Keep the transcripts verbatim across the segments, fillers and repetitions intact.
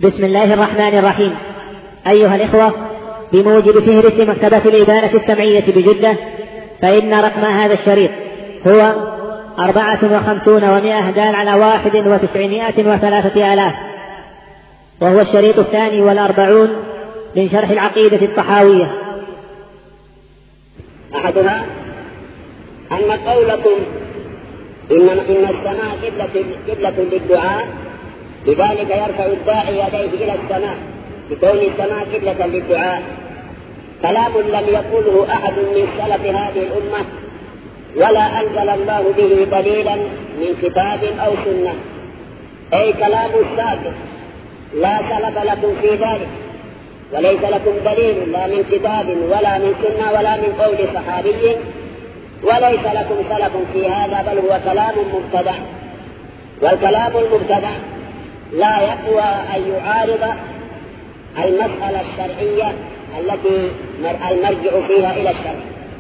بسم الله الرحمن الرحيم. أيها الإخوة، بموجب فهرس مكتبة الإبانة السمعية بجدة، فإن رقم هذا الشريط هو أربعة وخمسون ومائة دال على واحد وتسعمائة وثلاثة آلاف، وهو الشريط الثاني والأربعون من شرح العقيدة الطحاوية. أحدها أن قولكم إن إن السماء قبلة قبلة للدعاء، لذلك يرفع الداعي يديه إلى السماء بكون السماء قبلة للدعاء، كلام لم يقله أحد من سلف هذه الأمة، ولا أنزل الله به دليلا من كتاب أو سنة، أي كلام ساكت لا سلف لكم في ذلك، وليس لكم دليل لا من كتاب ولا من سنة ولا من قول صحابي، وليس لكم سلف في هذا، بل هو كلام مبتدع، والكلام المبتدع لا يقوى أن يعارض المسألة الشرعية التي المرجع فيها إلى الشرع.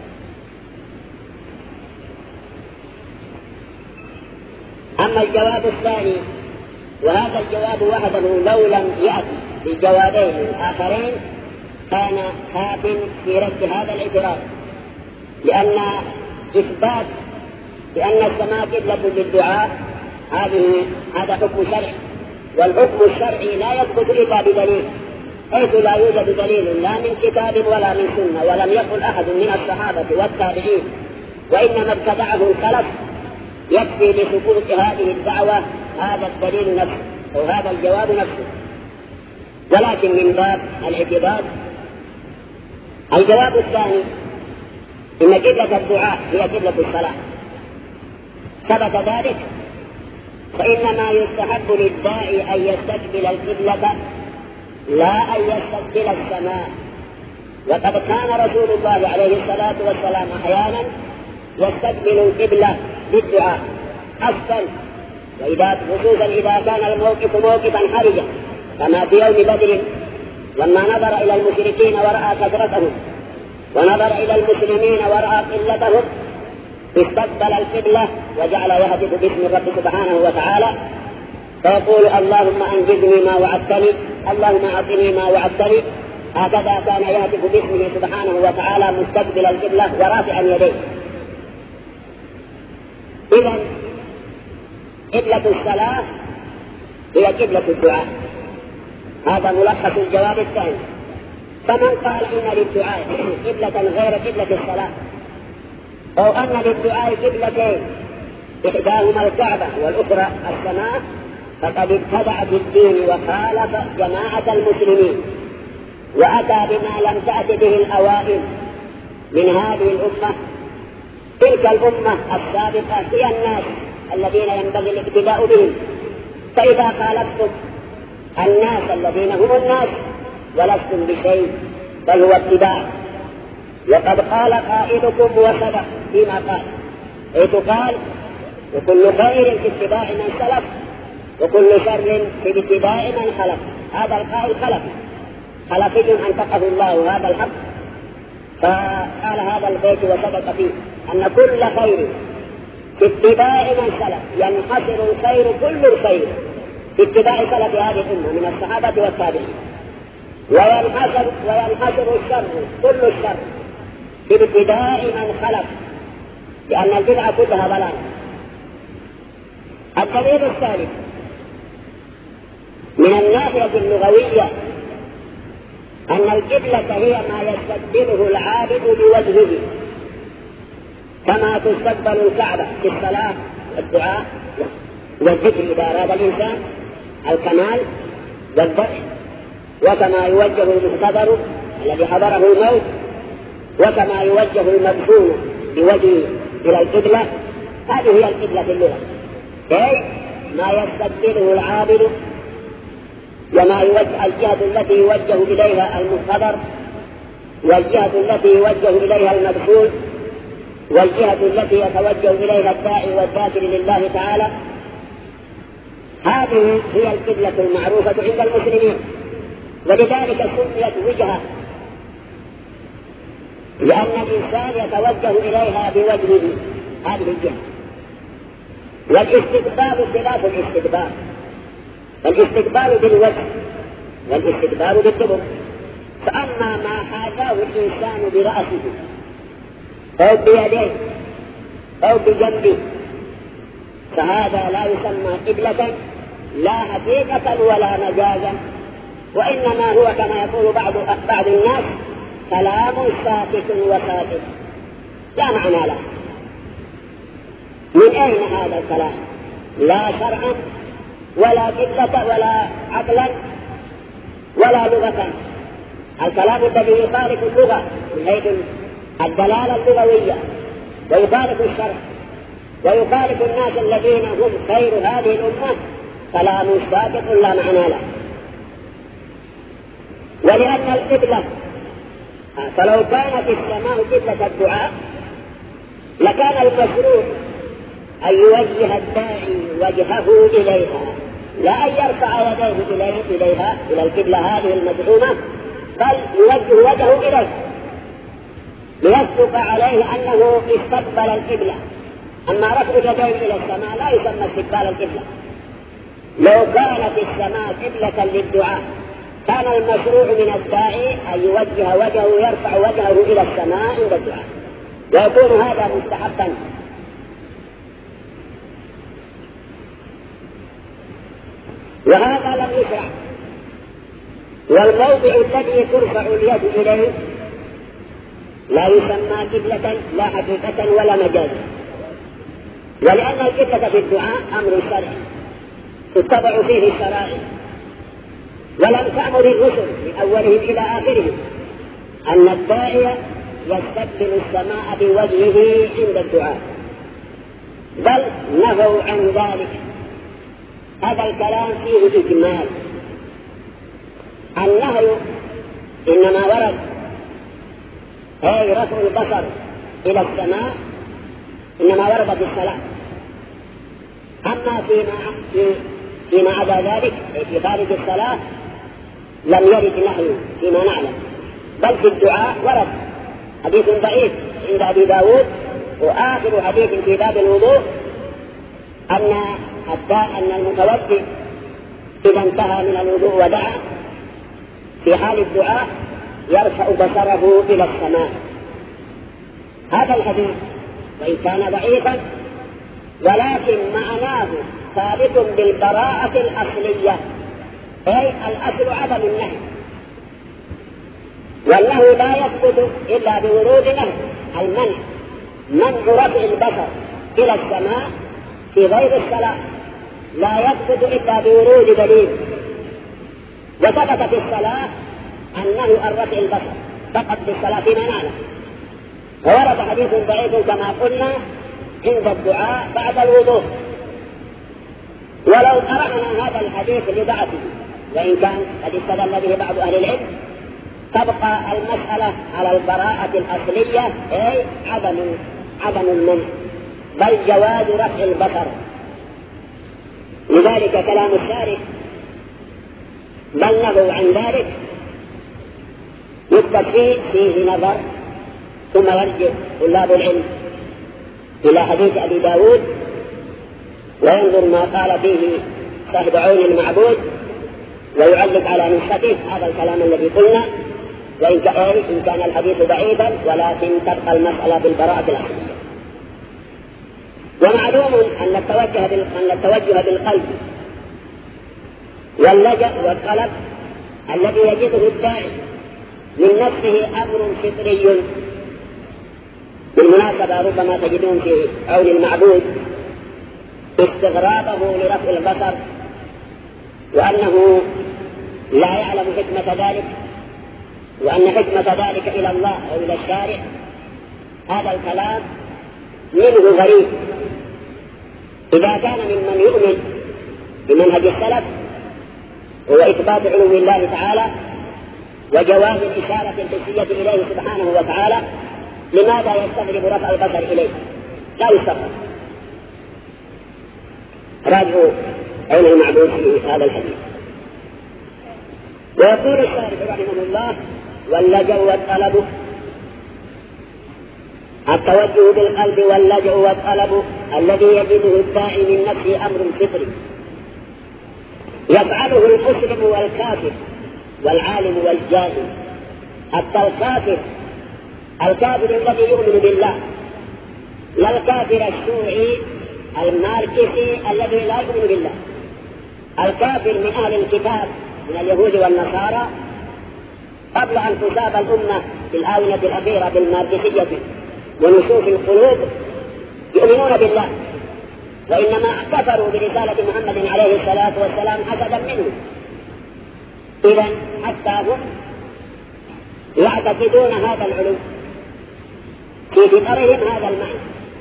أما الجواب الثاني، وهذا الجواب وحده لو لم يأتي بالجوابين الآخرين كان كاف في رد هذا الاعتراض، لأن إثبات بأن السماء قبلة للدعاء هذه هذا حكم شرعي، والحكم الشرعي لا يثبت إلا بدليل، حيث لا يوجد دليل لا من كتاب ولا من سنة، ولم يقل أحد من الصحابة والتابعين، وإنما ابتدعه الخلف، يكفي لسقوط هذه الدعوة هذا الدليل نفسه أو هذا الجواب نفسه. ولكن من باب الاعتبار الجواب الثاني، إن قبلة الدعاء هي قبلة الصلاة، ثبت ذلك، فإنما يستحب للداعي أن يستقبل القبلة لا أن يستقبل السماء، وقد كان رسول الله عليه الصلاة والسلام أحيانا يستقبل القبلة للدعاء أصلا، وإذا خصوصا إذا كان الموقف موقفا حرجا، كما في يوم بدر لما نظر إلى المشركين ورأى كثرتهم ونظر إلى المسلمين ورأى قلتهم، استقبل القبلة وجعل يهتف باسم الرب سبحانه وتعالى، فيقول اللهم أنجزني ما وعدتني، اللهم أعطني ما وعدتني. هكذا كان يهتف باسمه سبحانه وتعالى مستقبل القبلة ورافعا يديه. إذن قبلة الصلاة هي قبلة الدعاء، هذا ملخص الجواب الثاني. فمن قال إن للدعاء قبلة غير قبلة الصلاة، أو أن للدعاء قبلتين إحداهما الكعبة والأخرى السماء، فقد ابتدع بالدين وخالف جماعة المسلمين، وأتى بما لم تأت به الأوائل من هذه الأمة. تلك الأمة السابقة هي الناس الذين ينبغي الاقتداء بهم، فإذا خالفتم الناس الذين هم الناس ولستم بشيء، بل هو اتباع. وقد قال قائلكم وصدق فيما قال، حيث قال وكل خير في اتباع من سلف وكل شر في اتباع من خلف. هذا القائل خلف خلفي أنطقه الله هذا الحق، فقال هذا البيت وصدق فيه أن كل خير في اتباع من سلف، ينحصر الخير كل الخير في اتباع سلف هذه الأمة من الصحابة والتابعين، وينحصر وينحصر الشر كل الشر في ابتداء من خلف، لأن البدعة كلها ضلال. الدليل الثالث من الناحية اللغوية أن القبلة هي ما يستقبله العابد بوجهه، كما تستقبل الكعبة في الصلاة والدعاء والذكر إذا أراد الإنسان الكمال والذبح، وكما يوجه المحتضر الذي حضره الموت، وكما يوجه المدفون بوجهه إلى القبلة. هذه هي القبلة في اللغة، أي ما يستقبله العابد، وما يوجه الجهة التي يوجه إليها المحتضر، والجهة التي يوجه إليها المدفون، والجهة التي يتوجه إليها الداعي والذاكر لله تعالى. هذه هي القبلة المعروفة عند المسلمين، ولذلك سميت وجهة، لأن الإنسان يتوجه إليها بوجهه هذه الجهة. والاستقبال خلاف الاستدبار، الاستقبال بالوجه والاستدبار بالدبر. فأما ما حاذاه الإنسان برأسه أو بيديه أو بجنبه فهذا لا يسمى قبلة لا حقيقة ولا مجازا، وإنما هو كما يقول بعض بعض الناس كلام ساكت وساكت لا معنى له. من أين هذا الكلام؟ لا شرعا ولا قبلة ولا عقلا ولا لغة. الكلام الذي يخالف اللغة من حيث الدلالة اللغوية ويخالف الشرع ويخالف الناس الذين هم خير هذه الأمة كلام ساكت لا معنى له. ولأن القبلة فلو كانت السماء قبلة الدعاء لكان المشروع أن يوجه الداعي وجهه إليها لا أن يرفع يديه إليه إليها إلى القبلة هذه المزعومة، بل يوجه وجهه إليه ليصدق عليه أنه استقبل القبلة. أما رفع يديه إلى السماء لا يسمى استقبال القبلة. لو كانت السماء قبلة للدعاء كان المشروع من الداعي أن يوجه وجهه يرفع وجهه إلى السماء عند الدعاء، ويكون هذا مستحقا. وهذا لم يشرع. والموضع الذي ترفع اليد إليه لا يسمى قبلة لا حقيقة ولا مجازا، ولأن القبلة في الدعاء أمر شرعي تتبع فيه الشرائع، ولم تأمر الرسل من أولهم إلى آخرهم أن الداعي يستقبل السماء بوجهه عند الدعاء، بل نهوا عن ذلك. هذا الكلام فيه إجمال. النهي إنما ورد أي رفع البصر إلى السماء إنما ورد في الصلاة. أما فيما فيما عدا ذلك في خارج الصلاة لم يرد نهي فيما نعلم، بل في الدعاء ورد حديث ضعيف عند أبي داود وآخر حديث في باب الوضوء أن أن المتوضئ إذا انتهى من الوضوء ودعا في حال الدعاء يرفع بصره إلى السماء. هذا الحديث وإن كان ضعيفا ولكن معناه ثابت بالبراءة الأصلية، أي الأصل عدم النهي، والنهي لا يثبت إلا بورود نهي. المنع منع رفع البصر إلى السماء في غير الصلاة لا يثبت إلا بورود دليل، وثبت في الصلاة النهي عن رفع البصر فقط في الصلاة فيما نعلم. وورد حديث ضعيف كما قلنا عند الدعاء بعد الوضوء. ولو قرأنا هذا الحديث لضعفه وإن كان قد استدل به بعض أهل العلم تبقى المسألة على البراءة الأصلية، أي عدم عدم المنع بل جواز رفع البصر. لذلك كلام الشارح بل نهوا عن ذلك يثبت فيه فيه نظر، ثم يرجع طلاب العلم إلى حديث أبي داود وينظر ما قال فيه صاحب عون المعبود ويعلق على نسخته هذا الكلام الذي قلنا، وإن كان الحديث ضعيفا ولكن تبقى المسألة بالبراءة الأصلية. ومعلوم أن التوجه أن التوجه بالقلب واللجأ والطلب الذي يجده الداعي من نفسه أمر فطري. بالمناسبة ربما تجدون في عون المعبود استغرابه لرفع البصر وأنه لا يعلم حكمة ذلك، وأن حكمة ذلك إلى الله أو إلى الشارع. هذا الكلام منه غريب. إذا كان ممن يؤمن بمنهج السلف هو إثبات علو الله تعالى وجواز الإشارة الحسية إليه سبحانه وتعالى، لماذا يستغرب رفع البصر إليه؟ لا يستغرب. راجعوا عون المعبود في هذا الحديث. ويقول الشارح رحمه الله: واللجأ والطلب، التوجه بالقلب واللجأ والطلب الذي يجده الداعي من نفسه أمر فطري يفعله المسلم والكافر والعالم والجاهل، حتى الكافر الكافر الذي يؤمن بالله، لا الكافر الشيوعي الماركسي الذي لا يؤمن بالله. الكافر من أهل الكتاب من اليهود والنصارى قبل أن تصاب الأمة في الآونة الأخيرة بالماركسية ونشوف القلوب يؤمنون بالله، وإنما كفروا برسالة محمد عليه الصلاة والسلام حسدا منه. إذن حتى هم يعتقدون هذا العلو في فطرهم هذا المعنى.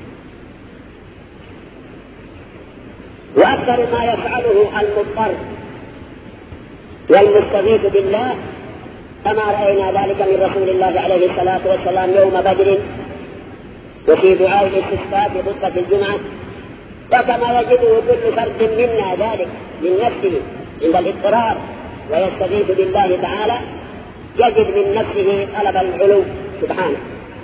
وأكثر ما يفعله المضطر والمستغيث بالله كما رأينا ذلك من رسول الله عليه الصلاة والسلام يوم بدر وفي دعاء الاستسقاء في خطبة الجمعة، وكما يجده كل فرد منا ذلك من نفسه عند الاضطرار ويستغيث بالله تعالى، يجد من نفسه طلب العلو سبحانه.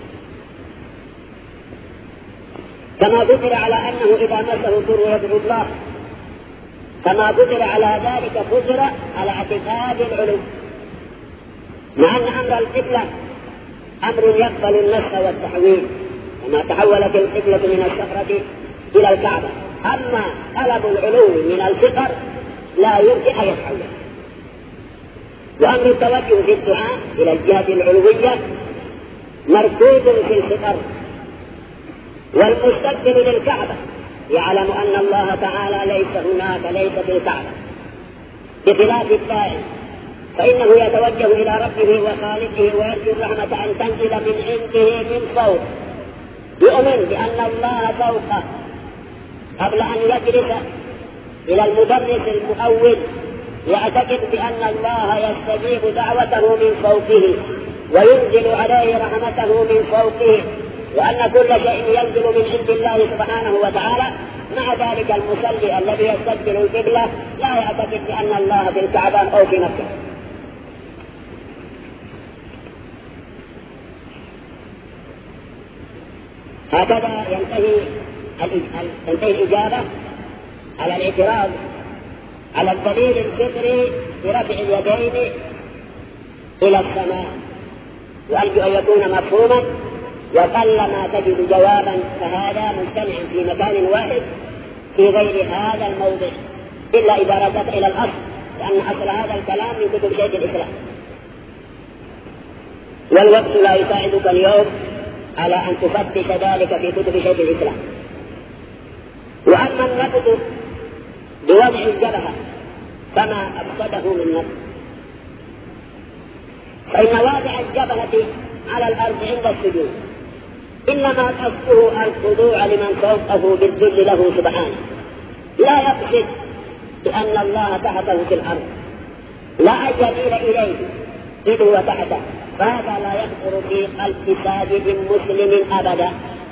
كما قدر على أنه إذا مسه ضر يدعو الله، كما قدر على ذلك قدر على اعتقاد العلو، مع أن أمر القبلة أمر يقبل النسخ والتحويل، كما تحولت القبلة من الصخرة إلى الكعبة. أما طلب العلو من الفطر لا يمكن أن يتحول. وأمر التوجه في الدعاء إلى الجهة العلوية مركوز في الفطر، والمستقبل للكعبة يعلم أن الله تعالى ليس هناك، ليس في الكعبة، بخلاف الداعي فإنه يتوجه إلى ربه وخالقه ويرجو الرحمة أن تنزل من عنده من فوق، يؤمن بأن الله فوقه قبل أن يجلس إلى المدرس المؤول، يعتقد بأن الله يستجيب دعوته من فوقه وينزل عليه رحمته من فوقه، وأن كل شيء ينزل من عند الله سبحانه وتعالى. مع ذلك المصلي الذي يستقبل القبلة لا يعتقد بأن الله في الكعبة أو في مكة. هكذا ينتهي تنتهي الإجابة على الاعتراض على الدليل الفطري برفع اليدين إلى السماء، وأرجو أن يكون مفهوما، وقلما تجد جوابا فهذا مجتمع في مكان واحد في غير هذا الموضع، إلا إذا رجعت إلى الأصل، لأن أصل هذا الكلام من كتب شيخ الإسلام، والوقت لا يساعدك اليوم على أن تفتش ذلك في كتب شيخ الإسلام. وأما النقد بوضع الجبهة كما أفسده من نقد، فإن واضع الجبهة على الأرض عند السجود إنما قصده الخضوع لمن فوقه بالذل له سبحانه، لا يقصد بأن الله تحته في الأرض، لا أن يميل إليه إذ هو تحته، فهذا لا يخطر في قلب ساجد مسلم أبدا.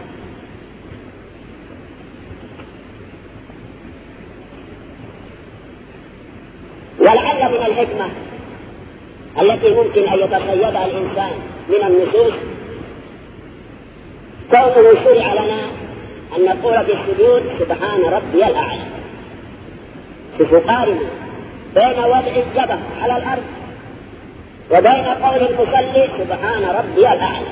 ولعل من الحكمة التي ممكن أن يتصيدها الإنسان من النصوص كونه شرع لنا أن نقول في السجود سبحان ربي الأعلى. فقارن بين وضع الجبهة على الأرض وبين قول المصلي سبحان ربي الأعلى،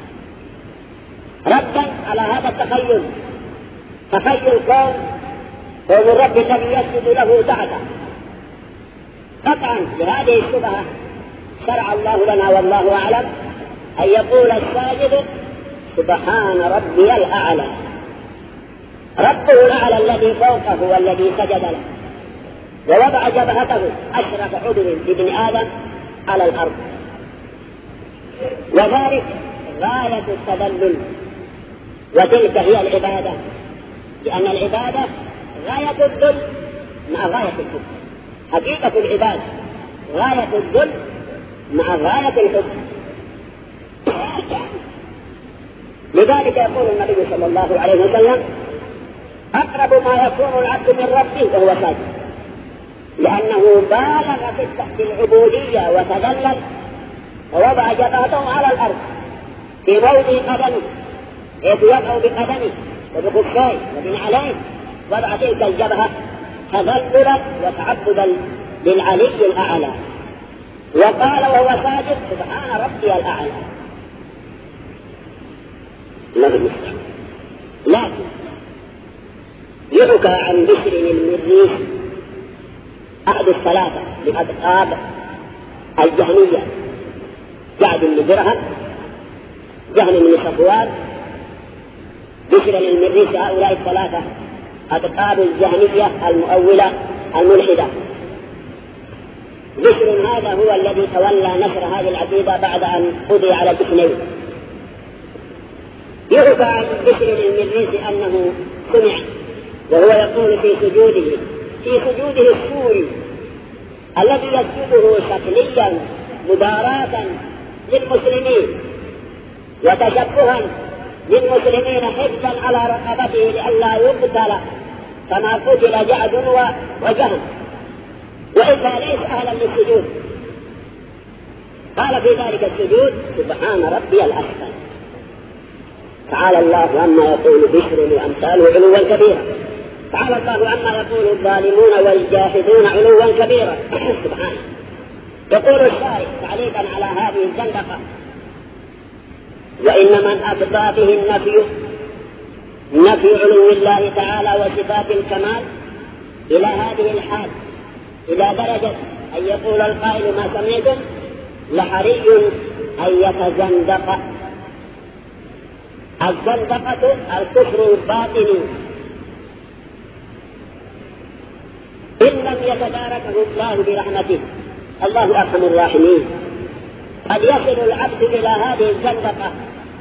ردا على هذا التخيل، تخيل قوم قوم الرب الذي يسجد له تحته. قطعا بهذه الشبهة شرع الله لنا والله أعلم أن يقول الساجد سبحان ربي الأعلى، ربه الأعلى الذي فوقه والذي سجد له، ووضع جبهته أشرف عذر لابن آدم على الأرض، وذلك غاية التذلل، وتلك هي العبادة، لأن العبادة غاية الذل مع غاية الحب. حقيقة العبادة غاية الذل مع غاية الحب. لذلك يقول النبي صلى الله عليه وسلم أقرب ما يكون العبد من ربه وهو ساجد، لأنه بالغ في العبودية وتذلل ووضع جبهته على الأرض في موضع قدمه، حيث يقع بقدمه وبخفيه وبنعليه، وضع تلك الجبهة تذللا وتعبدا للعلي الأعلى. وقال وهو ساجد سبحان ربي الأعلى. الله المستعان. لكن يحكى عن بشر المريسي أحد الثلاثة من أصحاب الجهمية، جعد بن درهم، جهم بن صفوان، بشر المريسي، هؤلاء الثلاثة أصحاب الجهمية المؤولة الملحدة. بشر هذا هو الذي تولى نشر هذه العقيدة بعد أن قضي على الاثنين. يحكى عن بشر المريسي أنه سمع وهو يقول في سجوده في سجوده السوري الذي يسجده شكليا مداراة للمسلمين وتشبها للمسلمين حفظا على رقبته لئلا يقتل كما قتل جعد وجهم، وإذا ليس أهلا للسجود. قال في ذلك السجود سبحان ربي الأحسن. تعالى الله عما يقول بشر وأمثاله علوا كبيرا. تعالى الله عما يقول الظالمون والجاحدون علوا كبيرا. سبحانه. يقول الشارع تعليقا على هذه الزندقة: وإن من أفضى به النفي نفي علو الله تعالى وصفات الكمال إلى هذه الحال، إلى درجة أن يقول القائل ما سمعتم لحري أن يتزندق. الزندقة الكفر الباطن إن لم يتداركه الله برحمته. الله أرحم الراحمين. قد يصل العبد إلى هذه الزندقة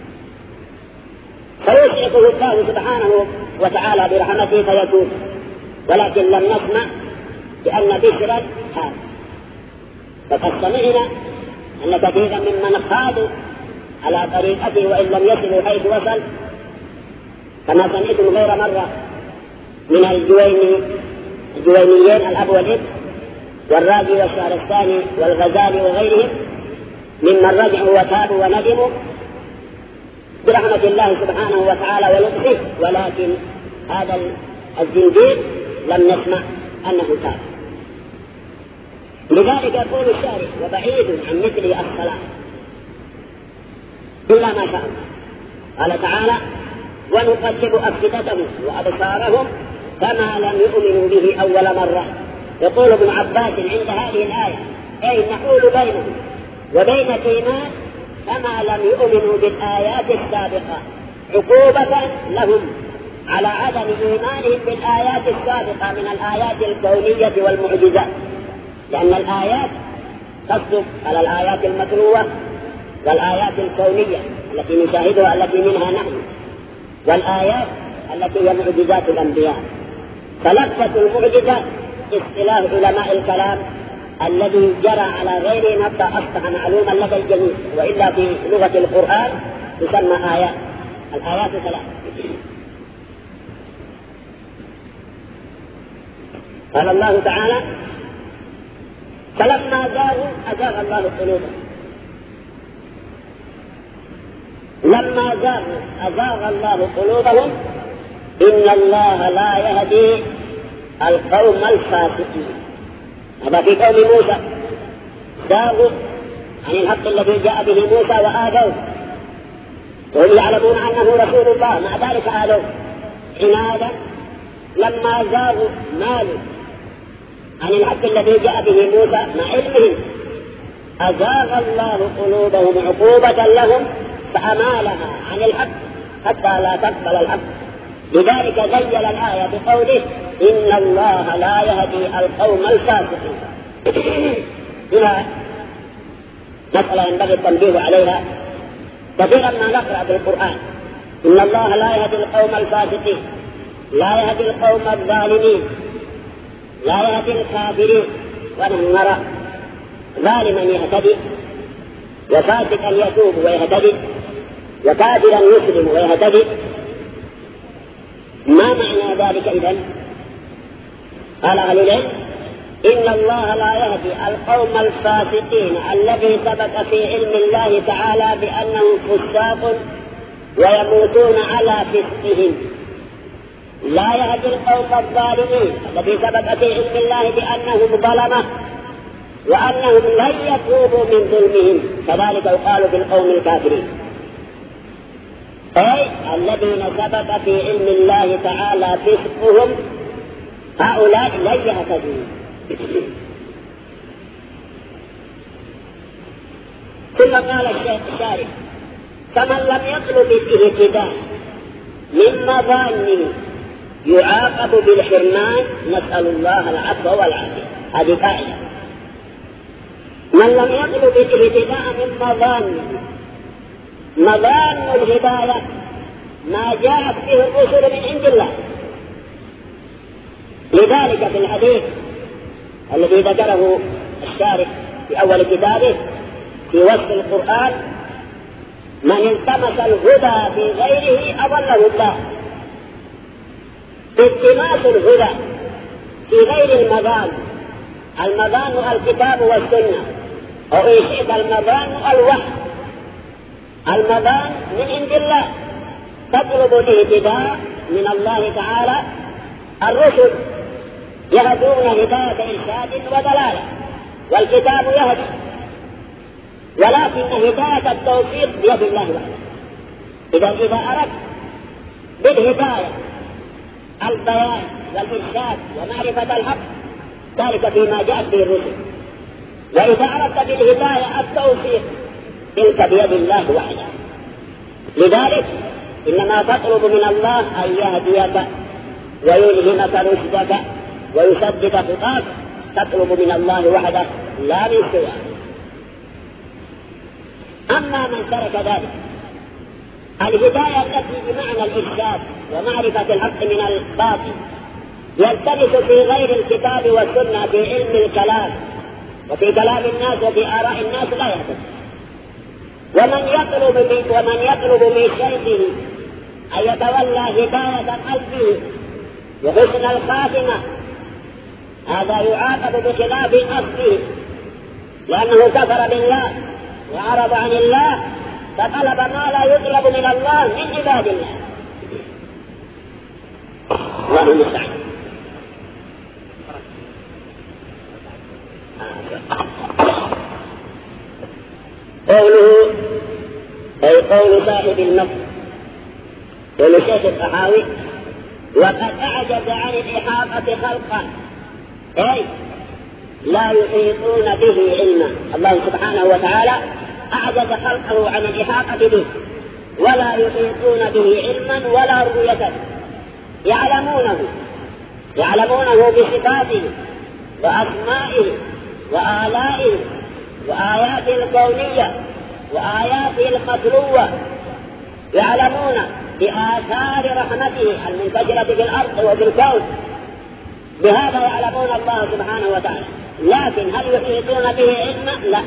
فيشركه الله سبحانه وتعالى برحمته فيتوب، ولكن لم نسمع بأن بشرا هذا. فقد سمعنا أن كثيرا ممن خاضوا على طريقته وإن لم يصلوا حيث وصل، كما سمعتم غير مرة من الجويني الجوينيين الأب والابن والراجي والشهرستاني والغزالي وغيرهم ممن رجعوا وتابوا وندموا برحمة الله سبحانه وتعالى ولطفه، ولكن هذا الزنديق لم نسمع أنه تاب. لذلك يقول الشارع: وبعيد عن مثل الصلاة إلا ما شاء الله. قال تعالى: ونقلب أفئدتهم وأبصارهم كما لم يؤمنوا به أول مرة. يقول ابن عباس عند هذه الآية: أي نحول بينهم وبين الإيمان كما لم يؤمنوا بالآيات السابقة، عقوبة لهم على عدم إيمانهم بالآيات السابقة من الآيات الكونية والمعجزات، لأن الآيات تصدق على الآيات المتلوة والآيات الكونية التي نشاهدها التي منها نحن، والآيات التي هي معجزات الأنبياء. فلفظة المعجزات اصطلاح علماء الكلام الذي جرى على غيره حتى أصبح معلوما لدى الجميع، وإلا في لغة القرآن تسمى آيات. الآيات ثلاث: قال الله تعالى: فلما زاغوا أزاغ الله قلوبهم. لما زاغوا أزاغ الله قلوبهم إن الله لا يهدي القوم الفاسقين. هذا في قوم موسى، زاغوا عن الحق الذي جاء به موسى وآذوه، وهم يعلمون أنه رسول الله، مع ذلك آذوه عنادا. لما زاغوا مالوا عن الحق الذي جاء به موسى مع علمهم، أزاغ الله قلوبهم عقوبة لهم فأمالها عن الحق حتى لا تقبل الحق. لذلك زين الآية بقوله: إن الله لا يهدي القوم الفاسقين. هنا مسألة ينبغي التنبيه عليها. كثيرا ما نقرأ في القرآن: إن الله لا يهدي القوم الفاسقين، لا يهدي القوم الظالمين، لا يهدي الكافرين. ونحن نرى ظالما يهتدي، وفاسقا يتوب ويهتدي، وكافرا يسلم ويهتدي. ما معنى ذلك إذن؟ قال أهل العلم: إن الله لا يهدي القوم الفاسقين الذي سبق في علم الله تعالى بأنهم فساق ويموتون على فسقهم. لا يهدي القوم الظالمين الذي سبق في علم الله بأنهم ظلمة وأنهم لن يتوبوا من ظلمهم، كذلك يقال بالقوم الكافرين، أي الذين ثبت في علم الله تعالى فسقهم، هؤلاء لن يهتدوا. ثم قال الشيخ الشارح: فمن لم يطلب الاهتداء من مظانه يعاقب بالحرمان، نسأل الله العفو والعافية. هذه قاعدة: من لم يطلب الاهتداء من مظانه، مظان الهداية ما جاءت به الرسل من عند الله. لذلك في الحديث الذي ذكره الشارح في أول كتابه في وصف القرآن: من التمس الهدى في غيره أضله الله. التماس الهدى في غير المظان، المظان الكتاب والسنة، أو إن شئت المظان الوحي. المظان من عند الله، تطلب الاهتداء من الله تعالى. الرسل يهدون هداية إرشاد وضلالة، والكتاب يهدي، ولكن هداية التوفيق بيد الله وحده. إذا إذا أردت بالهداية البيان والإرشاد ومعرفة الحق، ذلك فيما جاءت به الرسل. وإذا أردت بالهداية التوفيق، تلك بيد الله وحده. لذلك إنما تطلب من الله أن يهديك ويلهمك رشدك ويسدد خطاك، تطلب من الله وحده لا من سواه. أما من ترك ذلك، الهداية التي بمعنى الإرشاد ومعرفة الحق من الباطل يلتبس في غير الكتاب والسنة، في علم الكلام وفي كلام الناس وفي آراء الناس، لا يهتدي. ومن يطلب من ومن يطلب من شيخه أن يتولى هداية قلبه وحسن الخاتمة، هذا يعاقب بخلاف أصله، لأنه كفر بالله وعرض عن الله، فطلب ما لا يطلب من الله من عباد الله. الله المستعان. قوله أي قول صاحب النص ولشيخ الطحاوي: وقد أعجز عن الإحاطة خلقا، أي لا يحيطون به علما. الله سبحانه وتعالى أعجز خلقه عن الإحاطة به، ولا يحيطون به علما ولا رؤية. يعلمونه يعلمونه بصفاته وأسمائه وآلائه وآياته الكونية وآياته المتلوة، يعلمون بآثار رحمته المنتشرة في الأرض وفي الكون، بهذا يعلمون الله سبحانه وتعالى. لكن هل يحيطون به علما؟ لا.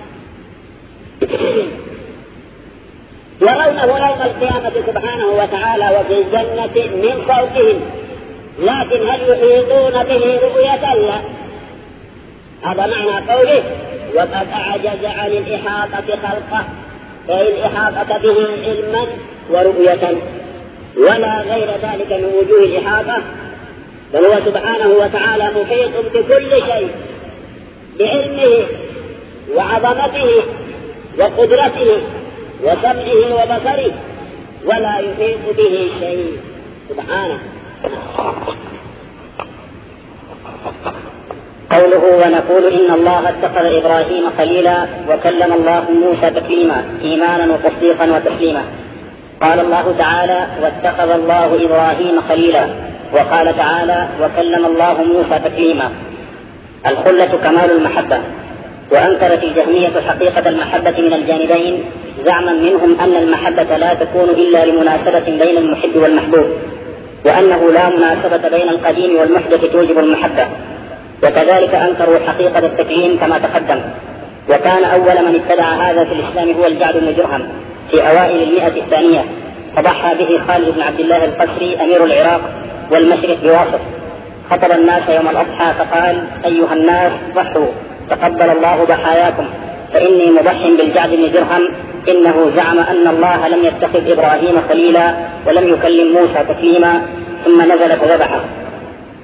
يرونه يوم القيامة سبحانه وتعالى وفي الجنة من فوقهم، لكن هل يحيطون به رؤية؟ لا. هذا معنى قوله: وقد أعجز عن الإحاطة خلقه، أي الإحاطة به علما ورؤية، ولا غير ذلك من وجوه الإحاطة، بل هو سبحانه وتعالى محيط بكل شيء بعلمه وعظمته وقدرته وسمعه وبصره، ولا يحيط به شيء سبحانه. قوله: ونقول إن الله اتخذ إبراهيم خليلا وكلم الله موسى تكليما، إيمانا وتصديقا وتسليما. قال الله تعالى: واتخذ الله إبراهيم خليلا، وقال تعالى: وكلم الله موسى تكليما. الخلة كمال المحبة. وأنكرت الجهمية حقيقة المحبة من الجانبين، زعما منهم أن المحبة لا تكون إلا لمناسبة بين المحب والمحبوب، وأنه لا مناسبة بين القديم والمحدث توجب المحبة. وكذلك أنكروا حقيقة التكليم كما تقدم. وكان أول من اتبع هذا في الإسلام هو الجعد بن درهم في أوائل المئة الثانية، فضحى به خالد بن عبد الله القسري أمير العراق والمشرق بواسط. خطب الناس يوم الأضحى فقال: أيها الناس ضحوا، تقبل الله ضحاياكم، فإني مضح بالجعد بن درهم، إنه زعم أن الله لم يتخذ إبراهيم خليلا ولم يكلم موسى تكليما، ثم نزل فذبحه.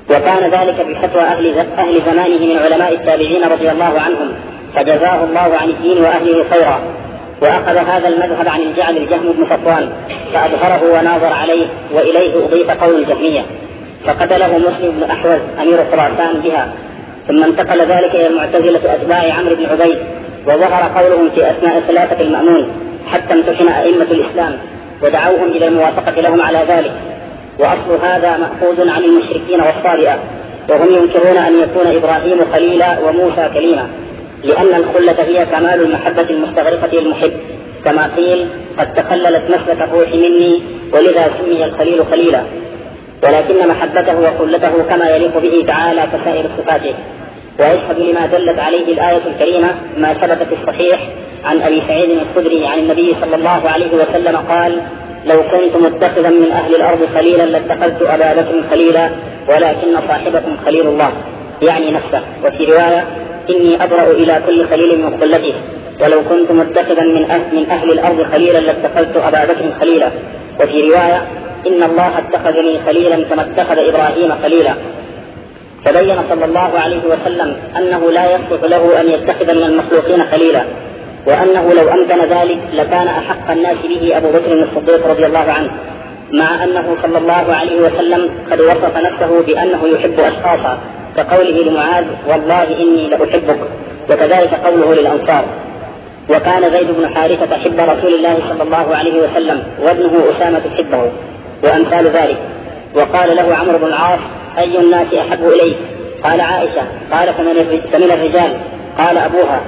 وكان ذلك بفتوى أهل, أهل زمانه من علماء التابعين رضي الله عنهم، فجزاه الله عن الدين وأهله خيرا. وأخذ هذا المذهب عن الجعل الجهم بن صفوان فأظهره وناظر عليه، وإليه أضيف قول الجهمية، فقتله مسلم بن أحوز أمير خراسان بها. ثم انتقل ذلك إلى المعتزلة أتباع عمرو بن عبيد، وظهر قولهم في أثناء خلافة المأمون حتى امتحن أئمة الإسلام ودعوهم إلى الموافقة لهم على ذلك. وأصل هذا مأخوذ عن المشركين والصابئة، وهم ينكرون أن يكون إبراهيم خليلا وموسى كليما، لأن الخلة هي كمال المحبة المستغرقة للمحب، كما قيل قد تخللت مسلك الروح مني ولذا سمي الخليل خليلا. ولكن محبته وخلته كما يليق به تعالى كسائر صفاته. ويشهد لما دلت عليه الآية الكريمة ما ثبت في الصحيح عن أبي سعيد الخدري عن النبي صلى الله عليه وسلم قال: لو كنت متخذا من أهل الأرض خليلا لاتخذت أبا بكر خليلا ولكن صاحبكم خليل الله، يعني نفسه. وفي رواية: إني أبرأ إلى كل خليل من خلته، ولو كنت متخذا من أهل, من أهل الأرض خليلا لاتخذت أبا بكر خليلا. وفي رواية: إن الله اتخذني خليلا كما اتخذ إبراهيم خليلا. فبين صلى الله عليه وسلم أنه لا يصلح له أن يتخذ من المخلوقين خليلا، وأنه لو أمكن ذلك لكان أحق الناس به أبو بكر الصديق رضي الله عنه، مع أنه صلى الله عليه وسلم قد وصف نفسه بأنه يحب أشخاصا، كقوله لمعاذ: والله إني لأحبك، وكذلك قوله للأنصار. وكان زيد بن حارثة حب رسول الله صلى الله عليه وسلم، وابنه أسامة حبه، وأمثال ذلك. وقال له عمرو بن العاص: أي الناس أحب إليك؟ قال: عائشة. قال: فمن الرجال؟ قال: أبوها.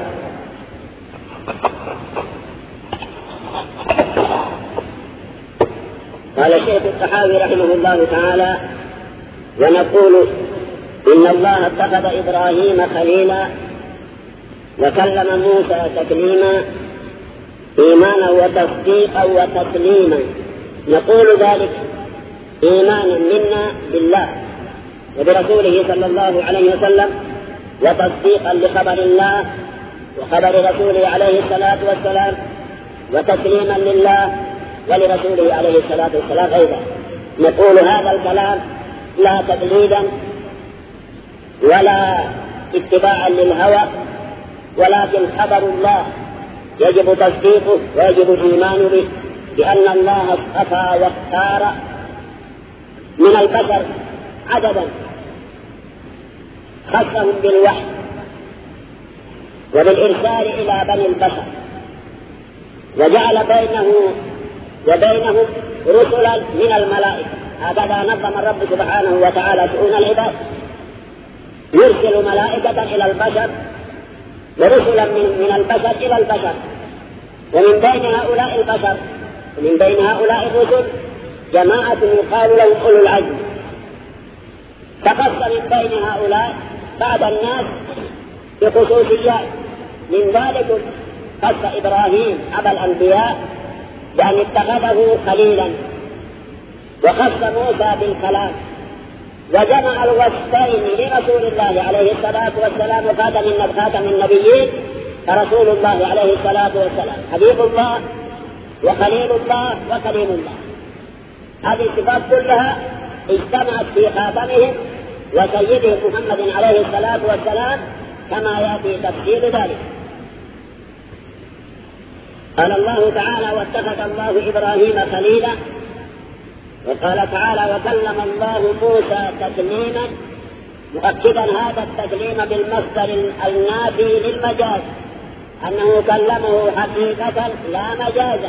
قال الشيخ الطحاوي رحمه الله تعالى: ونقول إن الله اتخذ إبراهيم خليلا وكلم موسى تكليما إيمانا وتصديقا وتسليما. نقول ذلك إيمانا منا بالله وبرسوله صلى الله عليه وسلم، وتصديقا لخبر الله وخبر رسوله عليه الصلاة والسلام، وتسليما لله ولرسوله عليه الصلاة والسلام أيضا. نقول هذا الكلام لا تقليدا ولا اتباعا للهوى، ولكن خبر الله يجب تصديقه ويجب الإيمان به، بأن الله اصطفى واختار من البشر عددا خصهم بالوحي وبالإرسال إلى بني البشر، وجعل بينه وبينهم رسلا من الملائكة. هكذا نظم الرب سبحانه وتعالى شؤون العباد، يرسل ملائكة إلى البشر ورسلا من, من البشر إلى البشر. ومن بين هؤلاء البشر ومن بين هؤلاء الرسل جماعة يقال لهم أولو العزم، فخص من بين هؤلاء بعض الناس بخصوصيات. من ذلك خص إبراهيم أبا الأنبياء بأن اتخذه خليلا، وخص موسى بالكلام، وجمع الوصفين لرسول الله عليه الصلاة والسلام خاتم النبيين فرسول الله عليه الصلاة والسلام حبيب الله وخليل الله وكريم الله. هذه الصفات كلها اجتمعت في خاتمهم وسيدهم محمد عليه الصلاة والسلام، كما يأتي تفصيل ذلك. قال الله تعالى: واتخذ الله إبراهيم خليلا. وقال تعالى: وكلم الله موسى تكليما، مؤكدا هذا التكليم بالمصدر النافي للمجاز، أنه كلمه حقيقة لا مجازا.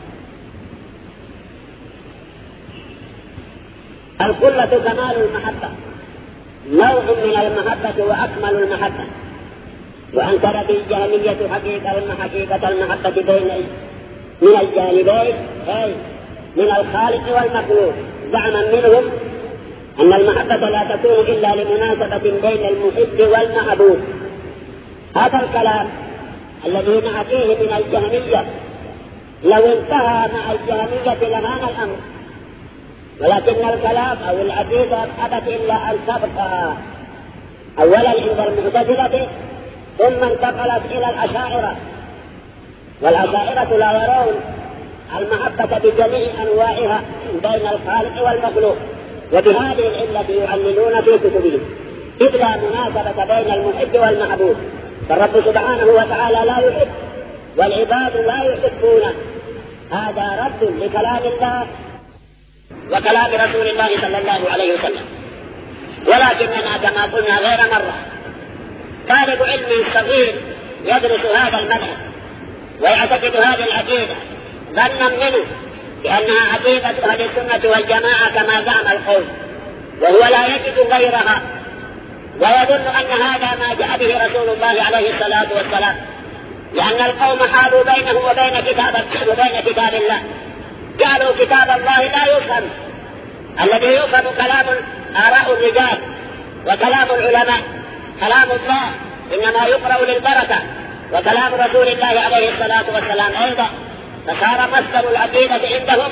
الخلة كمال المحبة، نوع من المحبة وأكمل المحبة. وأنكرت الجهمية حقيقة حقيقة المحبة بين من الجانبين، أي من الخالق والمخلوق، زعما منهم أن المحبة لا تكون إلا لمناسبة بين المحب والمحبوب. هذا الكلام الذي نأتيه من الجهمية لو انتهى مع الجهمية لهان الأمر، ولكن الكلام أو العقيدة أبت إلا أن تبقى أولا عند المعتزلة، ثم انتقلت إلى الأشاعرة. والأشاعرة لا يرون المحبة بجميع أنواعها بين الخالق والمخلوق، وبهذه العلة يعللون في كتبهم إذ لا مناسبة بين المحب والمحبوب، فالرب سبحانه وتعالى لا يحب والعباد لا يحبونه. هذا رد لكلام الله وكلام رسول الله صلى الله عليه وسلم. ولكننا كما قلنا غير مرة طالب علم صغير يدرس هذا المذهب ويعتقد هذه العقيدة ظنا منه بأنها عقيدة أهل السنة والجماعة كما زعم القوم، وهو لا يجد غيرها، ويظن أن هذا ما جاء به رسول الله عليه الصلاة والسلام، لأن القوم حالوا بينه وبين كتاب وبين كتاب الله، جعلوا كتاب الله لا يفهم، الذي يفهم كلام آراء الرجال وكلام العلماء، كلام الله إنما يقرأ للبركة، وكلام رسول الله عليه الصلاة والسلام أيضا، فصار مصدر العقيدة عندهم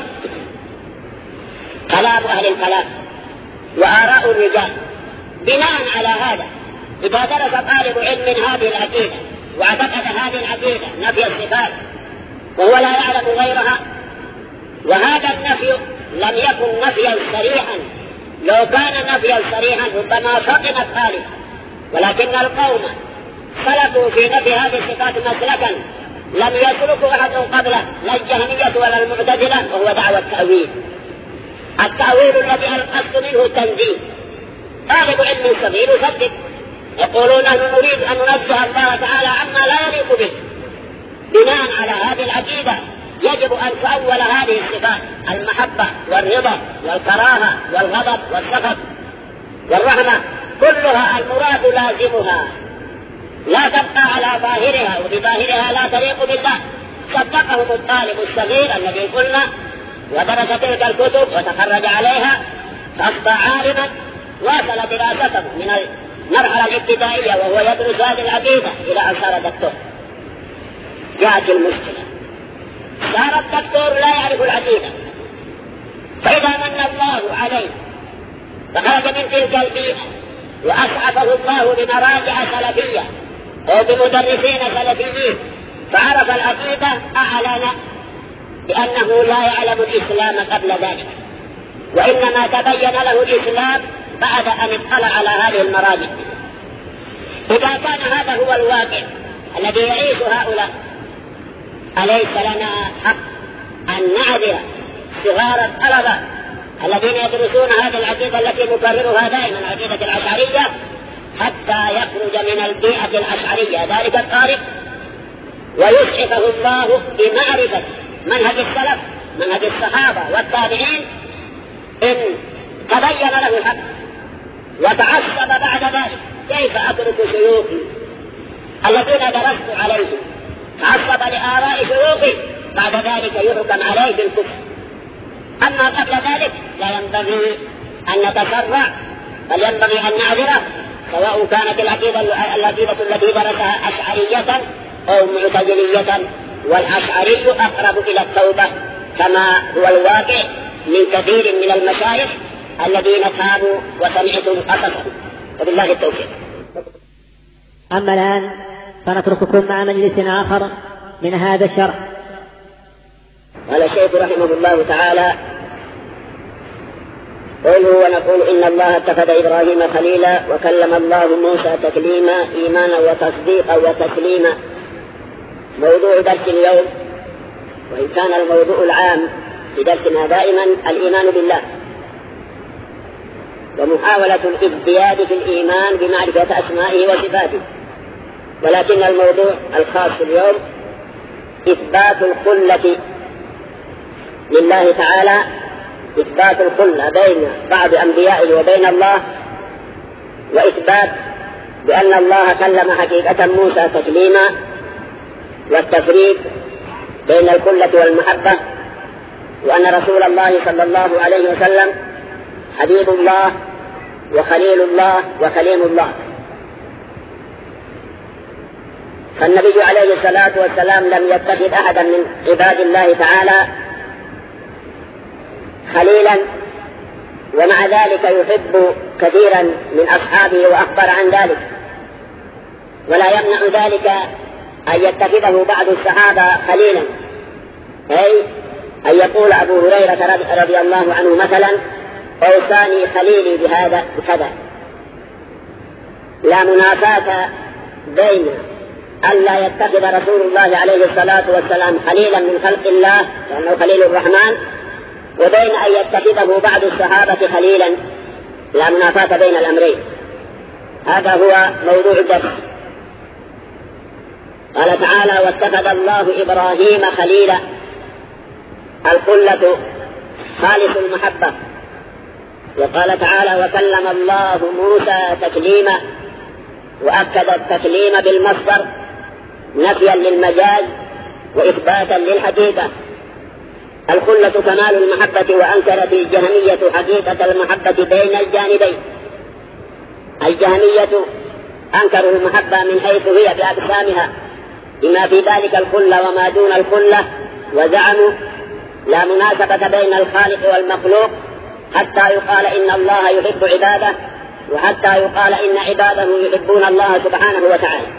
كلام أهل الكلام وآراء الرجال. بناء على هذا إذا درس طالب علم هذه العقيدة واعتقد هذه العقيدة نفي الصفات وهو لا يعلم غيرها، وهذا النفي لم يكن نفيا صريحا، لو كان نفيا صريحا ربما فقد الطالب، ولكن القوم سلكوا في نفي هذه الصفات مسلكا لم يسلكوا أحد قبله، لا الجهمية ولا المعتزلة، وهو دعوى التأويل. التأويل الذي القصد منه التنزيه. طالب علم صغير يصدق، يقولون نحن نريد أن ننزه الله تعالى عما لا يليق به. بناء على هذه العقيدة يجب أن تؤول هذه الصفات، المحبة والرضا والكراهة والغضب والسخط والرحمة، كلها المراد لازمها، لا تبقى على ظاهرها، وبظاهرها لا تليق بالله. صدقهم الطالب الصغير الذي قلنا ودرس تلك الكتب وتخرج عليها فأصبح عالما، واصل دراسته من المرحلة الابتدائية وهو يدرس هذه العقيدة إلى أن صار دكتور. جاءت المشكلة، صار الدكتور لا يعرف العقيدة، فإذا من الله عليه فخرج من تلك البيئة وأسعفه الله بمراجع سلفية أو بمدرسين سلفيين فعرف العقيدة، أعلن بأنه لا يعلم الإسلام قبل ذلك، وإنما تبين له الإسلام بعد أن اطلع على هذه المراجع. إذا كان هذا هو الواقع الذي يعيش هؤلاء، أليس لنا حق أن نعذر صغار الطلبة الذين يدرسون هذه العقيدة التي نكررها دائما، عقيدة الأشعرية، حتى يخرج من البيئة الأشعرية ذلك الطالب ويسعفه الله بمعرفة منهج السلف، منهج الصحابة والتابعين، إن تبين له الحق وتعصب بعد ذلك. كيف أترك شيوخي الذين درست عليهم، تعصب لآراء شيوخي، بعد ذلك يحكم عليه بالكفر. أما قبل ذلك لا ينبغي أن نتسرع، بل ينبغي أن نعذره، سواء كانت العقيدة العقيدة التي درسها أشعرية أو معتزلية، والأشعري أقرب إلى التوبة كما هو الواقع من كثير من المشايخ الذين تابوا وسمعتم قصصهم، وبالله التوفيق. أما الآن فنترككم مع مجلس آخر من هذا الشرح. قال الشيخ رحمه الله تعالى: قوله ونقول إن الله اتخذ إبراهيم خليلا وكلم الله موسى تكليما إيمانا وتصديقا وتسليما. موضوع درس اليوم، وإن كان الموضوع العام في درسنا دائما الإيمان بالله ومحاولة الازدياد في الإيمان بمعرفة أسمائه وصفاته، ولكن الموضوع الخاص اليوم إثبات الخلة لله تعالى، إثبات الخلة بين بعض أنبيائه وبين الله، وإثبات بأن الله كلم حقيقة موسى تكليما، والتفريق بين الخلة والمحبة، وأن رسول الله صلى الله عليه وسلم حبيب الله وخليل الله وكليم الله. فالنبي عليه الصلاة والسلام لم يتخذ أحدا من عباد الله تعالى خليلا، ومع ذلك يحب كثيرا من أصحابه وأخبر عن ذلك، ولا يمنع ذلك أن يتخذه بعض الصحابة خليلا، أي أن يقول أبو هريرة رضي الله عنه مثلا: أوصاني خليلي بهذا بكذا. لا منافاة بين ألا يتخذ رسول الله عليه الصلاة والسلام خليلا من خلق الله لأنه خليل الرحمن، وبين أن يتخذه بعض الصحابة خليلا. لا منافاة بين الأمرين. هذا هو موضوع الدرس. قال تعالى: واتخذ الله إبراهيم خليلا. الخلة خالص المحبة. وقال تعالى: وكلم الله موسى تكليما، وأكد التكليم بالمصدر نفيا للمجاز وإثباتا للحقيقة. الخلة كمال المحبة، وأنكرت الجهمية حقيقة المحبة بين الجانبين. الجهمية أنكروا المحبة من حيث هي بأقسامها، بما في ذلك الخلة وما دون الخلة، وزعموا لا مناسبة بين الخالق والمخلوق، حتى يقال إن الله يحب عباده، وحتى يقال إن عباده يحبون الله سبحانه وتعالى.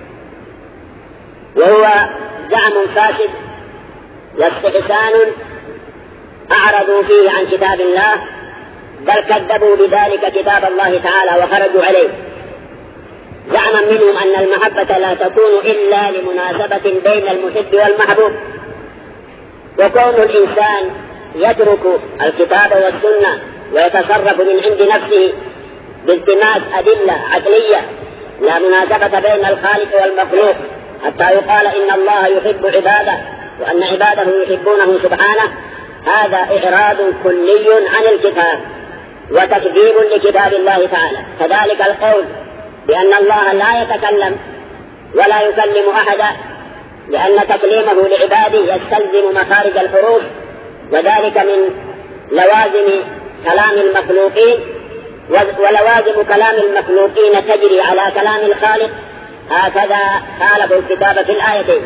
وهو زعم فاسد واستحسان أعرضوا فيه عن كتاب الله، بل كذبوا بذلك كتاب الله تعالى وخرجوا عليه. زعما منهم أن المحبة لا تكون إلا لمناسبة بين المحب والمحبوب، وكون الإنسان يترك الكتاب والسنة ويتصرف من عند نفسه بالتماس أدلة عقلية لا مناسبة بين الخالق والمخلوق، حتى يقال إن الله يحب عباده وأن عباده يحبونه سبحانه، هذا إعراض كلي عن الكتاب وتكذيب لكتاب الله تعالى. كذلك القول بأن الله لا يتكلم ولا يكلم أحدا، لأن تكليمه لعباده يستلزم مخارج الحروف، وذلك من لوازم كلام المخلوقين، ولوازم كلام المخلوقين تجري على كلام الخالق. هكذا خالفوا الكتاب في الآيتين.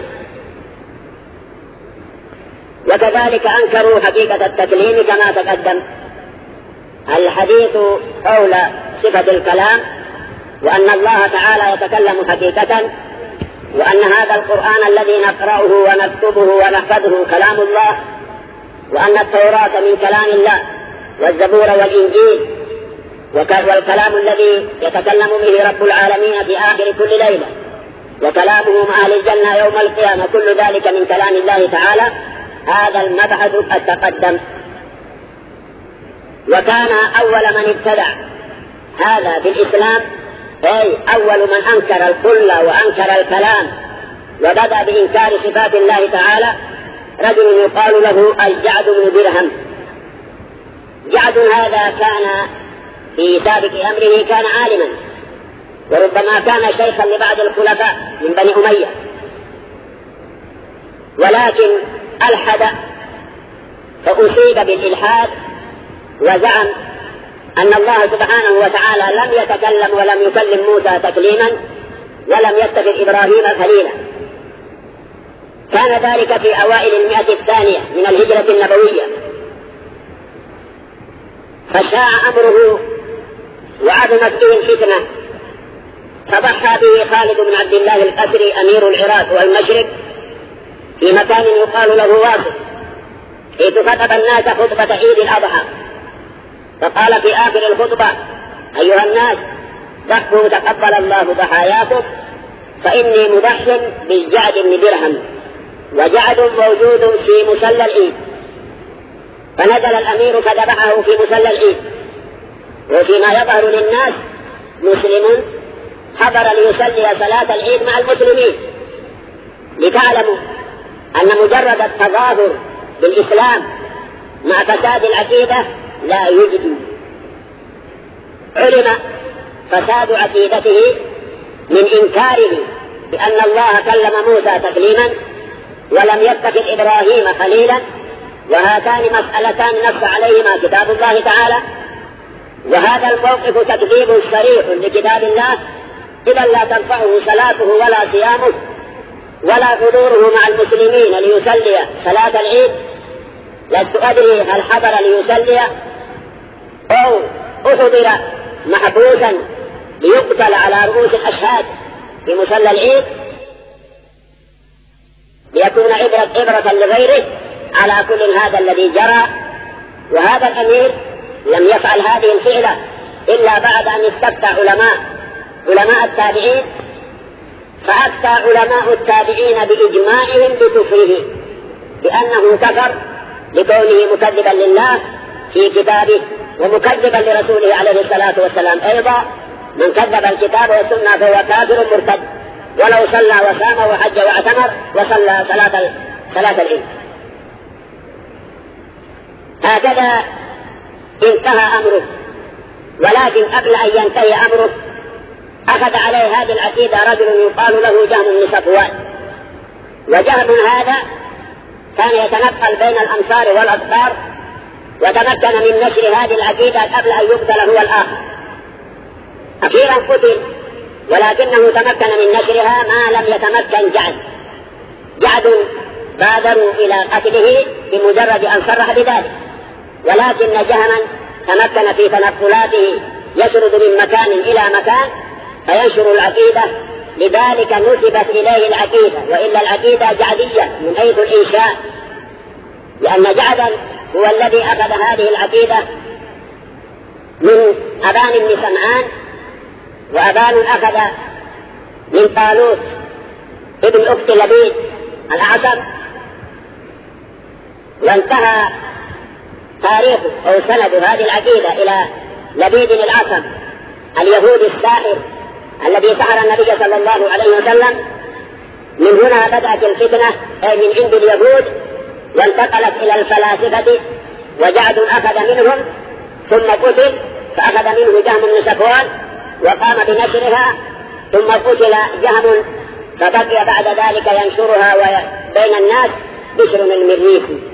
وكذلك أنكروا حقيقة التكليم كما تقدم. الحديث حول صفة الكلام، وأن الله تعالى يتكلم حقيقة، وأن هذا القرآن الذي نقرأه ونكتبه ونحفظه كلام الله، وأن التوراة من كلام الله، والزبور والإنجيل والكلام الذي يتكلم به رب العالمين في آخر كل ليلة، وكلامه مع أهل الجنة يوم القيامة، كل ذلك من كلام الله تعالى. هذا المبحث قد تقدم. وكان أول من ابتدع هذا بالإسلام، أي أول من أنكر الكل وأنكر الكلام وبدأ بإنكار صفات الله تعالى، رجل يقال له الجعد بن درهم. جعد هذا كان في سابق أمره كان عالما، وربما كان شيخا لبعض الخلفاء من بني أمية، ولكن ألحد فأصيب بالإلحاد، وزعم أن الله سبحانه وتعالى لم يتكلم ولم يكلم موسى تكليما، ولم يتخذ إبراهيم خليلا. كان ذلك في أوائل المئة الثانية من الهجرة النبوية، فشاع أمره وعظمت به الفتنة، فضحى به خالد بن عبد الله القسري أمير العراق والمشرق في مكان يقال له واصف، حيث خطب الناس خطبة عيد الأضحى، فقال في آخر الخطبة: أيها الناس، ضحوا تقبل الله ضحاياكم، فإني مضح بالجعد بن درهم، وجعد موجود في مصلى العيد. فنزل الأمير فذبحه في مصلى العيد، وفيما يظهر للناس مسلم حضر ليصلي صلاة العيد مع المسلمين، لتعلموا أن مجرد التظاهر بالإسلام مع فساد العقيدة لا يجدي. علم فساد عقيدته من إنكاره بأن الله كلم موسى تكليما ولم يتخذ إبراهيم خليلا، وهاتان مسألتان نص عليهما كتاب الله تعالى، وهذا الموقف تكذيب صريح لكتاب الله، إذا لا تنفعه صلاته ولا صيامه ولا حضوره مع المسلمين ليصلي صلاة العيد. لست أدري هل حضر ليصلي أو أحضر محبوسا ليقتل على رؤوس الأشهاد في مصلى العيد ليكون عبرة عبرة لغيره. على كل هذا الذي جرى، وهذا الأمير لم يفعل هذه الفعلة إلا بعد أن استفتى علماء علماء التابعين، فأفتى علماء التابعين بإجماعهم بكفره، بأنه كفر لكونه مكذبا لله في كتابه ومكذبا لرسوله عليه الصلاة والسلام. أيضا من كذب الكتاب والسنة فهو كافر مرتد، ولو صلى وصام وحج واعتمر وصلى صلاة صلاة العيد. هكذا انتهى أمره، ولكن قبل أن ينتهي أمره أخذ عليه هذه العقيدة رجل يقال له جهم بن صفوان. وجهم هذا كان يتنقل بين الأمصار والأقطار، وتمكن من نشر هذه العقيدة قبل أن يقتل هو الآخر. أخيرا قتل، ولكنه تمكن من نشرها ما لم يتمكن جعد. جعد بادروا إلى قتله بمجرد أن صرح بذلك، ولكن جهما تمكن في تنقلاته يسرد من مكان إلى مكان فينشر العقيدة، لذلك نسبت إليه العقيدة، وإلا العقيدة جعدية من حيث الإنشاء، لأن جعدا هو الذي أخذ هذه العقيدة من أبان بن سمعان، وأبان أخذ من طالوت ابن أخت لبيد الأعصر. وانتهى تاريخ أو سند هذه العقيدة إلى لبيد الأعصر اليهودي الساحر الذي سحر النبي صلى الله عليه وسلم. من هنا بدأت الفتنة، أي من عند اليهود، وانتقلت إلى الفلاسفة، وجعد أخذ منهم ثم قتل، فأخذ منه جهم بن صفوان وقام بنشرها، ثم قتل جهم، فبقي بعد ذلك ينشرها بين الناس بشر المريسي.